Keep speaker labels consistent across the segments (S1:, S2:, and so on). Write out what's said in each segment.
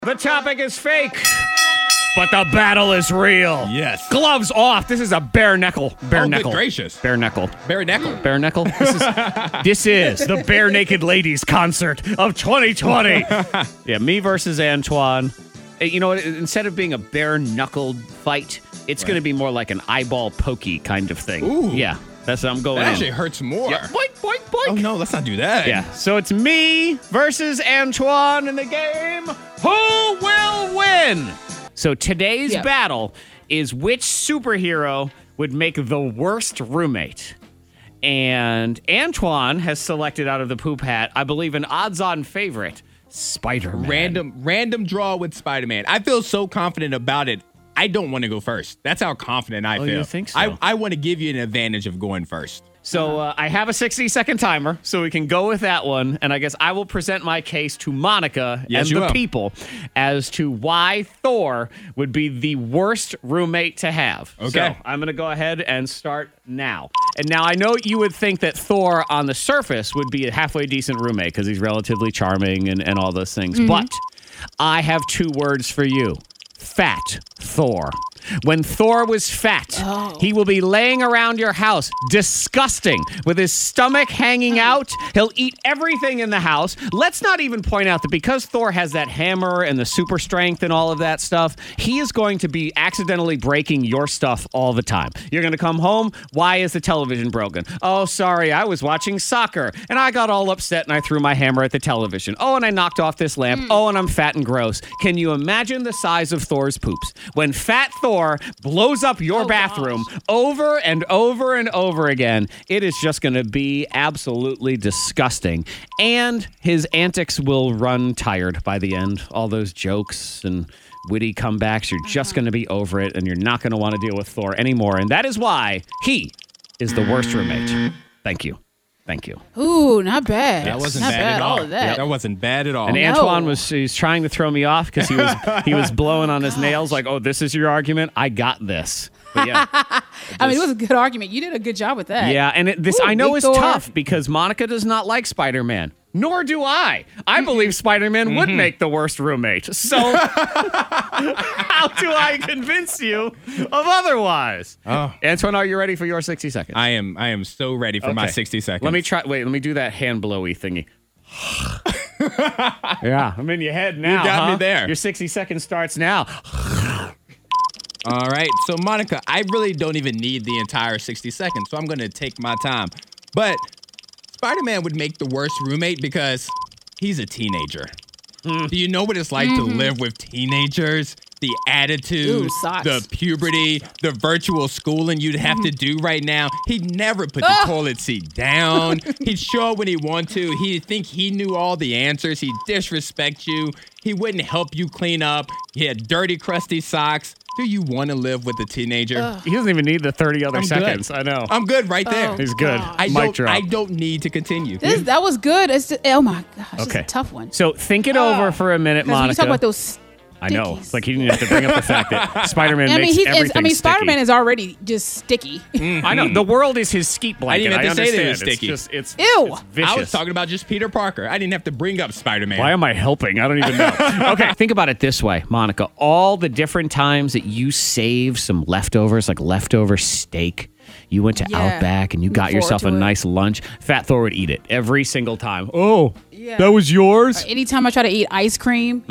S1: The topic is fake, but the battle is real.
S2: Yes.
S1: Gloves off. This is a bare knuckle. Bare knuckle.
S2: Good gracious.
S1: Bare knuckle.
S2: Bare knuckle.
S1: Bare knuckle. This is the Bare Naked Ladies concert of 2020. Yeah, me versus Antoine. You know what? Instead of being a bare knuckled fight, it's going to be more like an eyeball pokey kind of thing.
S2: Ooh.
S1: Yeah, that's what I'm going
S2: That
S1: in.
S2: actually hurts more.
S1: Yeah. Boink, boink, boink.
S2: Oh, no, let's not do that.
S1: Yeah, so it's me versus Antoine in the game. Who will win? So today's battle is which superhero would make the worst roommate. And Antoine has selected out of the poop hat, I believe, an odds-on favorite, Spider-Man.
S2: Random draw with Spider-Man. I feel so confident about it. I don't want to go first. That's how confident I feel.
S1: You think so?
S2: I want to give you an advantage of going first.
S1: So I have a 60-second timer, so we can go with that one. And I guess I will present my case to Monica and the people as to why Thor would be the worst roommate to have.
S2: Okay.
S1: So I'm going to go ahead and start now. And now I know you would think that Thor on the surface would be a halfway decent roommate because he's relatively charming and all those things. Mm-hmm. But I have two words for you. Fat Thor. When Thor was fat, he will be laying around your house, disgusting, with his stomach hanging out. He'll eat everything in the house. Let's not even point out that because Thor has that hammer and the super strength and all of that stuff, he is going to be accidentally breaking your stuff all the time. You're going to come home. Why is the television broken? Oh, sorry, I was watching soccer, and I got all upset, and I threw my hammer at the television. Oh, and I knocked off this lamp. Oh, and I'm fat and gross. Can you imagine the size of Thor's poops? When fat Thor blows up your bathroom over and over and over again, it is just going to be absolutely disgusting. And his antics will run tired by the end. All those jokes and witty comebacks, you're just going to be over it, and you're not going to want to deal with Thor anymore. And that is why he is the worst roommate. Thank you. Thank you.
S3: Ooh, not bad.
S2: That wasn't
S3: not
S2: bad at all.
S3: Of that.
S2: That wasn't bad at all.
S1: And Antoine was trying to throw me off because he was blowing on his nails like, oh, this is your argument? I got this. But yeah.
S3: I mean, it was a good argument. You did a good job with that.
S1: Yeah, and I know is tough because Monica does not like Spider-Man. Nor do I. I believe Spider-Man would make the worst roommate. So how do I convince you of otherwise?
S2: Oh.
S1: Antoine, are you ready for your 60 seconds?
S2: I am so ready for my 60 seconds.
S1: Let me do that hand blowy thingy. Yeah, I'm in your head now.
S2: You got me there.
S1: Your 60 seconds starts now.
S2: All right. So, Monica, I really don't even need the entire 60 seconds, so I'm going to take my time. But Spider-Man would make the worst roommate because he's a teenager. Do you know what it's like to live with teenagers? The attitude, the puberty, the virtual schooling you'd have to do right now. He'd never put the toilet seat down. He'd show up when he want to. He'd think he knew all the answers. He'd disrespect you. He wouldn't help you clean up. He had dirty, crusty socks. Do you want to live with a teenager?
S1: He doesn't even need the 30 other seconds.
S2: Good.
S1: I know.
S2: I'm good right there.
S3: Oh,
S1: He's good.
S2: I don't need to continue.
S3: That was good. Oh my gosh, this is a tough one.
S1: So think it over for a minute, Monica.
S3: You talk about those
S1: I know. It's like he didn't have to bring up the fact that Spider-Man makes everything sticky.
S3: Spider-Man is already just sticky.
S1: I know. The world is his skeet blanket.
S2: I didn't have to say that it was
S1: sticky.
S2: It's
S3: Ew.
S1: It's vicious.
S2: I was talking about just Peter Parker. I didn't have to bring up Spider-Man.
S1: Why am I helping? I don't even know. Okay, think about it this way, Monica. All the different times that you save some leftovers, like leftover steak, you went to Outback and you got yourself a nice lunch. Fat Thor would eat it every single time. Oh, that was yours?
S3: Anytime I try to eat ice cream,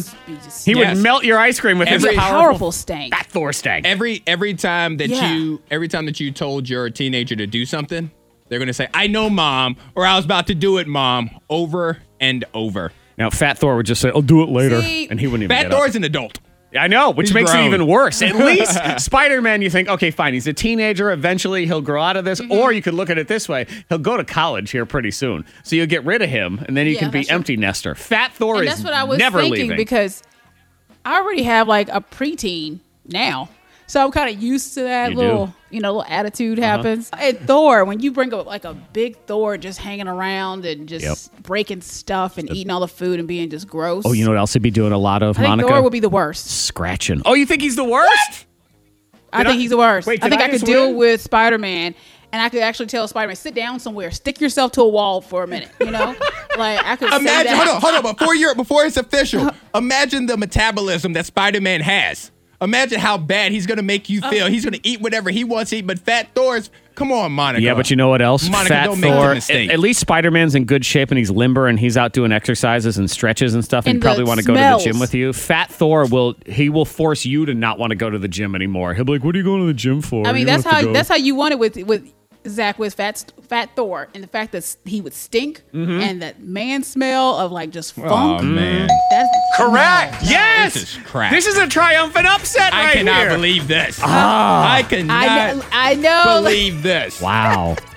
S1: he would melt your ice cream with his
S3: powerful stank.
S1: Fat Thor stank.
S2: Every time that you told your teenager to do something, they're going to say, I know, Mom, or I was about to do it, Mom, over and over.
S1: Now, Fat Thor would just say, I'll do it later.
S3: See,
S1: and he wouldn't even
S2: Fat Thor's an adult.
S1: I know, which
S2: He's
S1: makes
S2: grown.
S1: it even worse. At least Spider-Man, you think, okay, fine, he's a teenager. Eventually, he'll grow out of this. Or you could look at it this way. He'll go to college here pretty soon. So you'll get rid of him, and then you can be empty nester. Fat Thor is
S3: that's what I was
S1: never
S3: thinking
S1: leaving.
S3: Because I already have like a preteen now. So I'm kind of used to that little attitude happens. And Thor, when you bring like a big Thor just hanging around and just breaking stuff and eating all the food and being just gross.
S1: Oh, you know what else he'd be doing a lot of,
S3: I think
S1: Monica?
S3: Thor would be the worst.
S1: Scratching. Oh, you think he's the worst?
S3: I think he's the worst.
S1: Wait,
S3: I think I could deal with Spider-Man and I could actually tell Spider-Man, sit down somewhere, stick yourself to a wall for a minute, you know? Like, I could
S2: Imagine,
S3: say that.
S2: hold on, before it's official, imagine the metabolism that Spider-Man has. Imagine how bad he's gonna make you feel. He's gonna eat whatever he wants to eat, but Fat Thor's, come on, Monica.
S1: Yeah, but you know what else?
S2: Monica,
S1: Fat
S2: don't make
S1: Thor.
S2: the mistake.
S1: At least Spider-Man's in good shape and he's limber and he's out doing exercises and stretches and stuff. And
S3: And
S1: he'd probably
S3: the
S1: want to go to the
S3: smells.
S1: gym with you. Fat Thor will force you to not want to go to the gym anymore. He'll be like, "What are you going to the gym for?"
S3: I mean,
S1: You
S3: that's
S1: don't have to
S3: how
S1: go."
S3: that's how you want it with Zach, with Fat Thor, and the fact that he would stink and that man smell of like just funk.
S2: Oh, man.
S3: That's
S4: Correct.
S1: Yes,
S2: This is crap.
S1: This is a triumphant upset
S2: I
S1: right
S2: cannot
S1: here.
S2: believe this. I cannot
S3: I know.
S2: believe this.
S1: Wow.